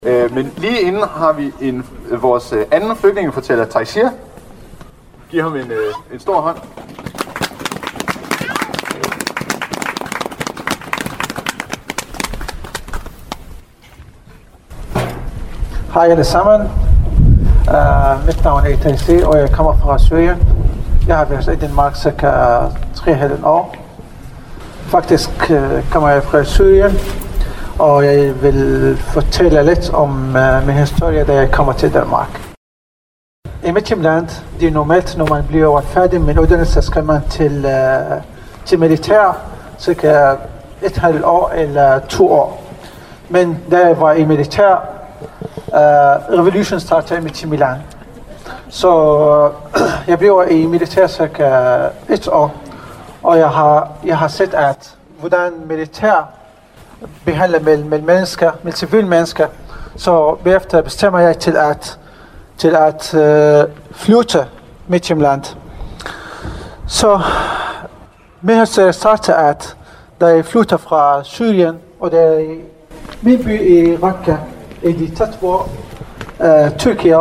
Men lige inden har vi vores anden flygtningefortæller, Taysir. Giv ham en stor hånd. Hej alle sammen. Mit navn er Taysir, og jeg kommer fra Syrien. Jeg har været i Danmark cirka 3,5 år. Faktisk kommer jeg fra Syrien, og jeg vil fortælle lidt om min historie, da jeg kommer til Danmark. I mit hjemland, det er normalt, når man bliver færdig med uddannelse, skal man til militær, cirka 1,5 år eller 2 år. Men da jeg var i militær, revolutionen startede i mit hjemland. Så jeg blev i militær cirka 1 år, og jeg har set, at hvordan militær behandler med mennesker, med civile mennesker. Så bagefter bestemmer jeg til at flytte mit hjemland. Så min historie starter, at da jeg flytter fra Syrien, og der er min by i Raqqa, i de tæt på Tyrkiet.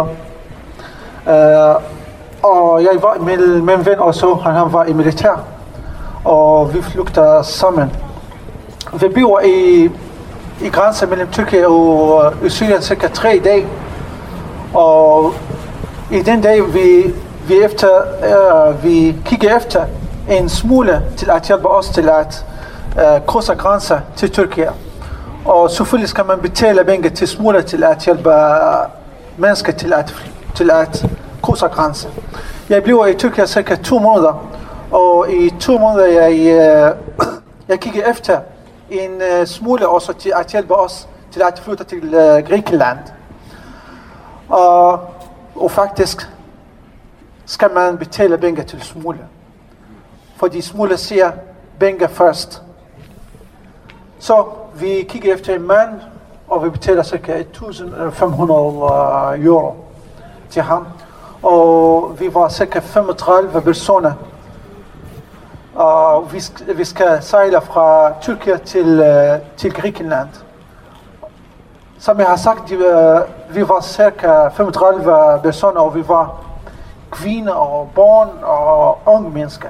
Og jeg var med min ven også, han var i militær, og vi flygter sammen. Vi bliver i grænsen mellem Tyrkiet og Syrien cirka 3 dage, og i den dag vi kigger efter en smule til at hjælpe os til at krydse grænsen til Tyrkiet. Og selvfølgelig skal man betale penge til smule til at hjælpe mennesker til at krydse grænsen. Jeg bliver i Tyrkiet cirka 2 måneder, og i 2 måneder jeg kigger efter en smule også til at hjælpe os til at flytte til Grækenland. Og faktisk skal man betale penge til smule. Fordi smule siger penge først. Så vi kigger efter en mand, og vi betaler ca. 1.500 euro til ham. Og vi var ca. 35 personer. Og vi skal sejle fra Tyrkiet til Grækenland. Som jeg har sagt, vi var ca. 35 personer, og vi var kvinder og børn og unge mennesker.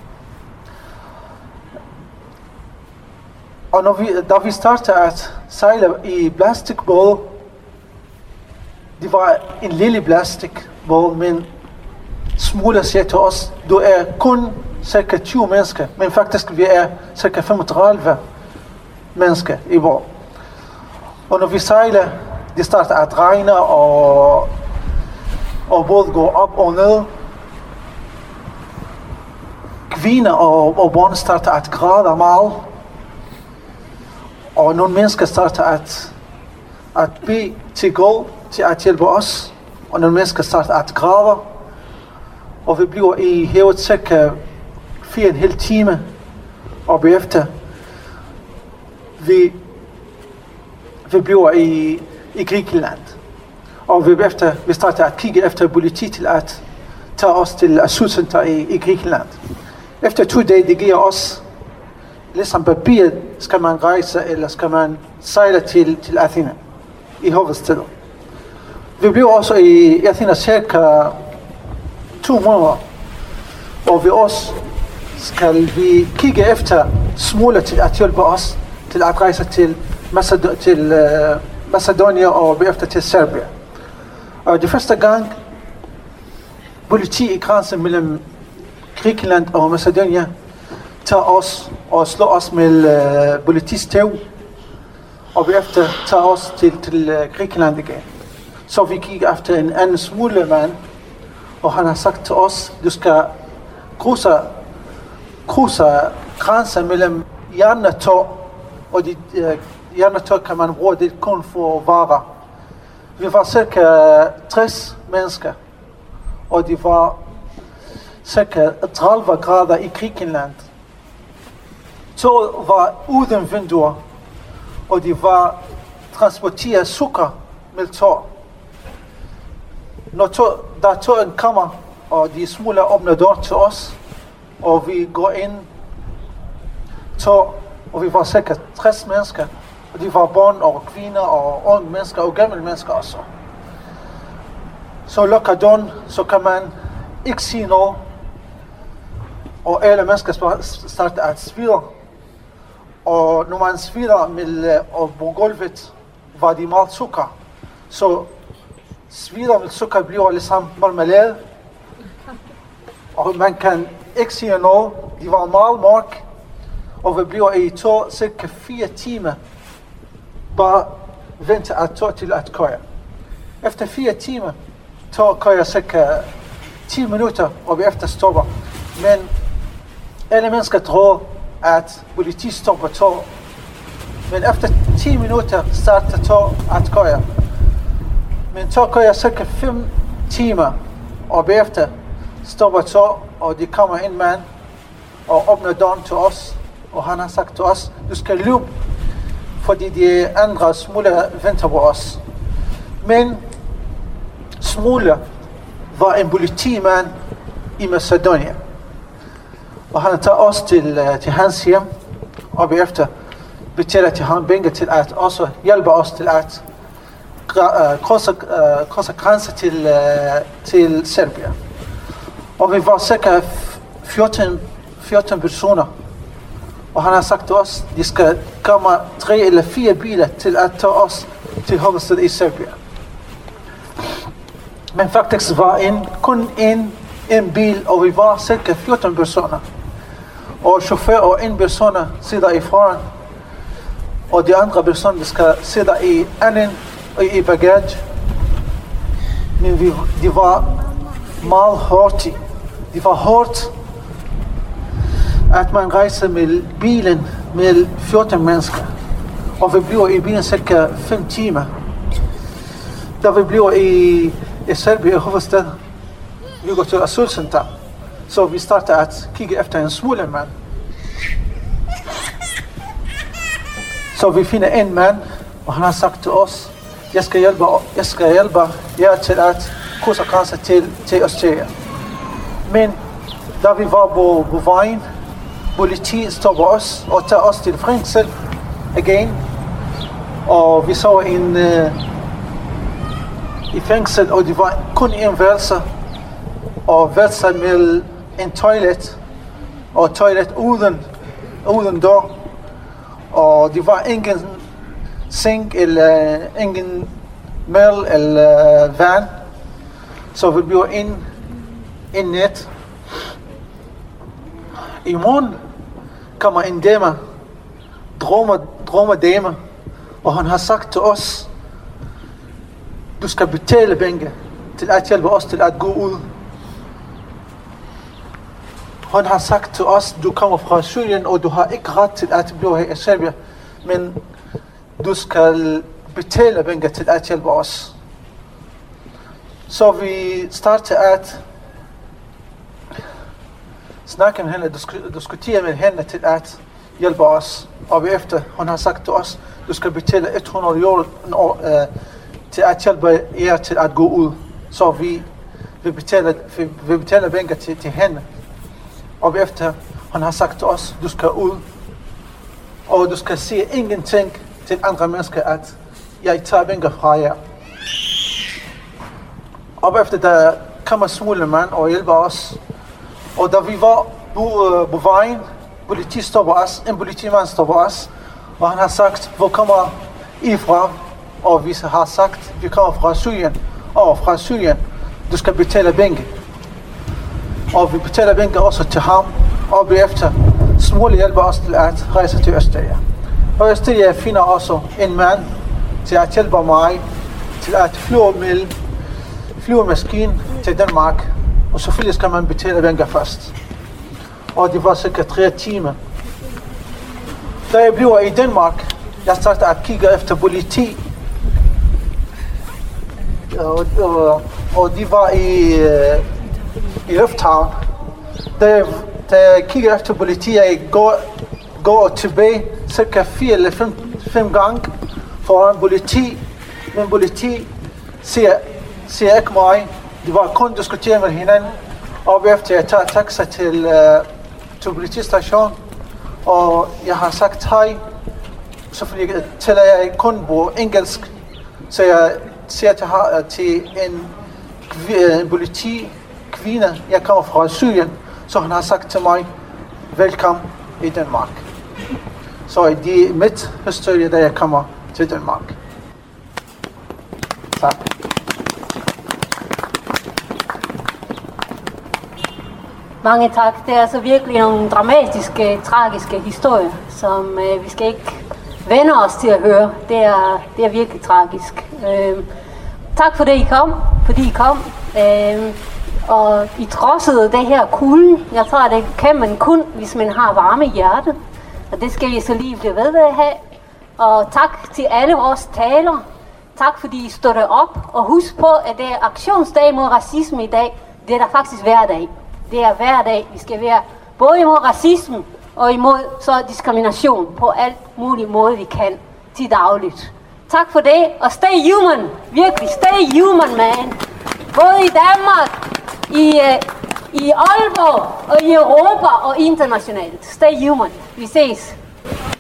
Og da vi startede at sejle i plastikbåd, det var en lille plastikbåd, men smule siger til os, du er kun cirka 20 mennesker, men faktisk vi er cirka 35 mennesker i båd. Og når vi sejler, det starter at regne, og båden går op og ned. Kvinder og børn starter at græde meget. Og nogle mennesker starter at bede til Gud til at hjælpe os. Og nogle mennesker starter at græde. Og vi bliver i havet cirka 4,5 timer. Og bagefter vi bliver i Grækenland. Og vi starter at kigge efter politi til at tage os til asylcenter i Grækenland. Efter 2 dage, det giver os ligesom papir, skal man rejse, eller skal man sejle til Athena, i hovedstaden. Vi blev også i Athena cirka 2 måneder, og vi også skal vi kigge efter smule til at hjælpe os til at rejse til Macedonia og bagefter til Serbien. Og det første gang, politi i grænsen mellem Grækenland og Macedonia tager os og slår os med politistæv, og bagefter tager os til Grækenland igen. Så vi kigger efter en anden smule mand, og han har sagt til os, du skal krydse grænsen mellem jernetog, og jernetog kan man bruge det kun for varer. Vi var cirka 60 mennesker, og det var cirka 30 grader i Grækenland. Toget var uden vinduer, og de var transporteret sukker med tog. Da togen kommer, og de smule åbner døren til os, og vi går ind, og vi var cirka 60 mennesker, Og de var børn og kvinder og unge mennesker og gamle mennesker også. Så lukker døren, så kan man ikke sige noget. Og alle mennesker starter at svide. Og når man svider og på gulvet, var de meget sukker. Så svider med sukker bliver ligesom marmelade. Og man kan ikke sige noget. De var meget mørke. Og vi bliver i cirka 4 timer bare vente til at køre. Efter 4 timer kører cirka 10 minutter, og vi efter stopper. Men alle mennesker tror, at politi stopper tog. Men efter 10 minutter starter tog at køre. Men tog kører cirka 5 timer, og bagefter stopper tog, og de kommer en mand og åbner døren til os. Og han har sagt til os, du skal løbe, fordi de andre smugler venter på os. Men smugler var en politimand i Macedonia. Og han tager os til hans hjem, og bagefter betaler til ham penge til at også hjælpe os til at krydse grænsen til Serbien. Og vi var cirka 14 personer. Og han har sagt til os, de skal komme 3 eller 4 biler til at tage os til hovedstaden i Serbien. Men faktisk var kun en bil, og vi var cirka 14 personer. Og chauffør og en person sidder i foran, og de andre personer skal sidde i anden og i bagage. Men de var meget hurtige. Det var hårdt, at man rejser med bilen med 14 mennesker. Og vi bliver i bilen cirka 5 timer. Da vi bliver i Serbien hovedstad, vi går til asylcenter. Så vi starter at kigge efter en smuglermand. Så vi finder en mand, og han har sagt til os, jeg skal hjælpe jer til at krydse grænsen til Østrig. Men da vi var på vejen, politiet stopper os og tager os til fængsel igen. Og vi så i fængsel, og det var kun en værelse, og værelse med en toilet, og toilet uden dør. Og det var ingen seng eller ingen mel eller vand. Så vi blev en nat. I morgen kommer en dame, drømmedame, og han har sagt til os, du skal betale penge til at hjælpe os til at gå ud. Han har sagt til os, du kommer fra Syrien, og du har ikke ret til at blive her i Serbien, men du skal betale penge til at hjælpe os. Så vi starter at snakke med hende, diskutere med hende til at hjælpe os. Og efter hun har sagt til os, du skal betale 100 euro til at hjælpe jer til at gå ud. Så vi betaler penge til hende. Og efter hun har sagt til os, du skal ud. Og du skal sige ingenting til andre mennesker, at jeg tager penge fra jer. Og efter der kommer smuglermand og hjælper os. Og da vi var på vejen, en politimand stopper os, og han har sagt, hvor kommer I fra? Og vi har sagt, vi kommer fra Syrien. Og fra Syrien, du skal betale penge. Og vi betaler penge også til ham, og bagefter smugler hjælper os til at rejse til Østrig. Og Østrig finder også en mand til at hjælpe mig til at flyve med flyvemaskinen til Danmark. Og selvfølgelig skal man betale penge først. Og det var cirka 3 timer. Da jeg bliver i Danmark, jeg starter at kigge efter politi. Og de var i lufthavn. Da jeg kigger efter politi, jeg går tilbage cirka 4 eller 5 gange foran politi. Men politi siger ikke mig. De var kun diskutere med hinanden. Og efter jeg tager taxa til politistation, og jeg har sagt hej, selvfølgelig taler jeg kun på engelsk, så jeg siger til en politikvinde, jeg kommer fra Syrien, så han har sagt til mig, velkommen i Danmark. Så det er mit historie, da jeg kommer til Danmark. Tak. Mange tak. Det er altså virkelig nogle dramatiske, tragiske historier, som vi skal ikke vende os til at høre. Det er virkelig tragisk. Tak for det, I kom. Og I trodsede det her kulden. Jeg tror, det kan man kun, hvis man har varme i hjertet. Og det skal vi så lige blive ved at have. Og tak til alle vores talere. Tak fordi I stod op. Og husk på, at det er aktionsdag mod racisme i dag. Det er der faktisk hver dag. Det er hver dag, vi skal være både imod racisme og imod så diskrimination på alt mulig måde, vi kan til dagligt. Tak for det, og stay human. Virkelig, stay human, man. Både i Danmark, i Aalborg, og i Europa og internationalt. Stay human. Vi ses.